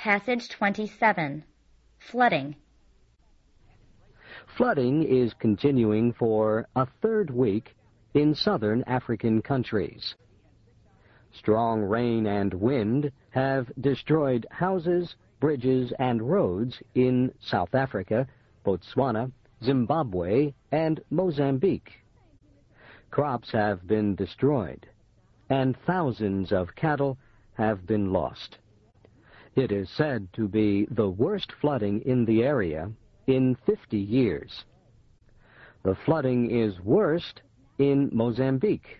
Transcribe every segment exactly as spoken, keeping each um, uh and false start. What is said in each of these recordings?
Passage twenty-seven. Flooding. Flooding is continuing for a third week in southern African countries. Strong rain and wind have destroyed houses, bridges, and roads in South Africa, Botswana, Zimbabwe, and Mozambique. Crops have been destroyed, and thousands of cattle have been lost. It is said to be the worst flooding in the area in fifty years. The flooding is worst in Mozambique.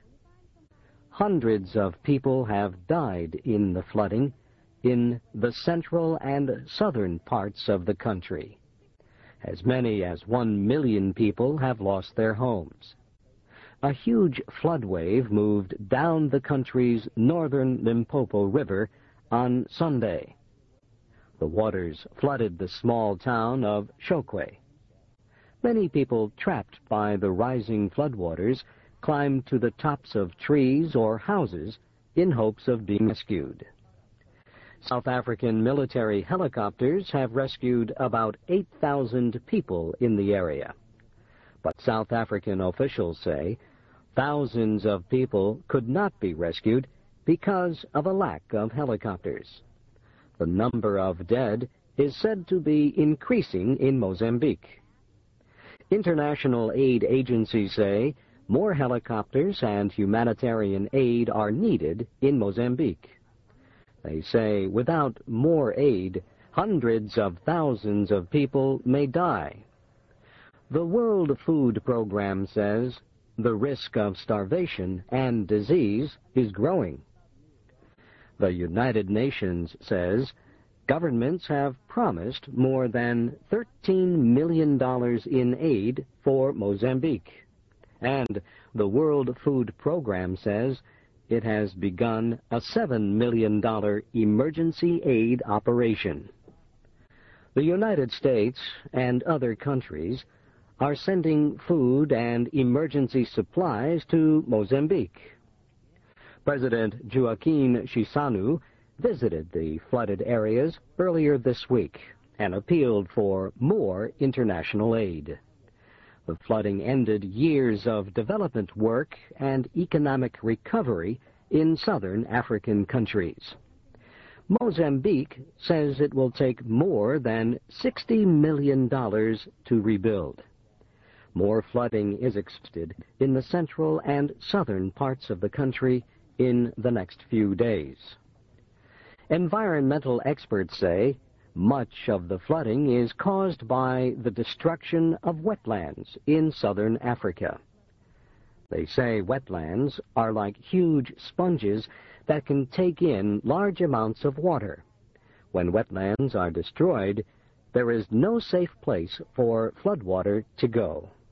Hundreds of people have died in the flooding in the central and southern parts of the country. As many as one million people have lost their homes. A huge flood wave moved down the country's northern Limpopo River on Sunday. The waters flooded the small town of Chokwe. Many people trapped by the rising floodwaters climbed to the tops of trees or houses in hopes of being rescued. South African military helicopters have rescued about eight thousand people in the area. But South African officials say thousands of people could not be rescued because of a lack of helicopters. The number of dead is said to be increasing in Mozambique. International aid agencies say more helicopters and humanitarian aid are needed in Mozambique. They say without more aid, hundreds of thousands of people may die. The World Food Program says the risk of starvation and disease is growing. The United Nations says governments have promised more than thirteen million dollars in aid for Mozambique. And the World Food Program says it has begun a seven million dollars emergency aid operation. The United States and other countries are sending food and emergency supplies to Mozambique. President Joaquin Chissano visited the flooded areas earlier this week and appealed for more international aid. The flooding ended years of development work and economic recovery in southern African countries. Mozambique says it will take more than sixty million dollars to rebuild. More flooding is expected in the central and southern parts of the country in the next few days. Environmental experts say much of the flooding is caused by the destruction of wetlands in southern Africa. They say wetlands are like huge sponges that can take in large amounts of water. When wetlands are destroyed, there is no safe place for floodwater to go.